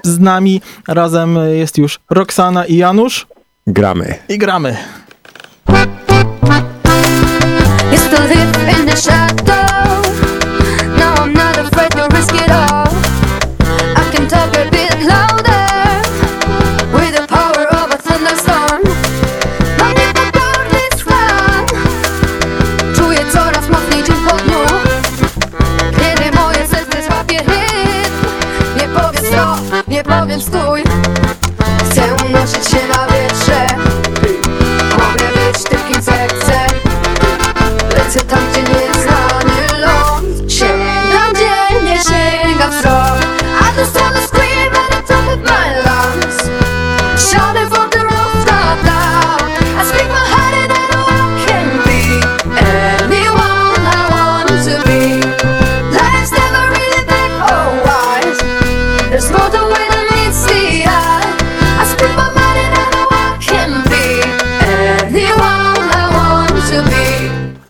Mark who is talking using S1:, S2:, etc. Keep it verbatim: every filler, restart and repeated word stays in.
S1: z nami. Razem jest już Roxana i Janusz.
S2: Gramy.
S1: I gramy.
S3: Used to live in the shadow. Now I'm not afraid to risk it all. I can talk a bit louder with the power of a thunderstorm. Mam niepokorny stan. Czuję coraz mocniej dzień po dniu. Kiedy moje serce złapie rytm, nie powiem stop, nie powiem stój. Chcę unosić się na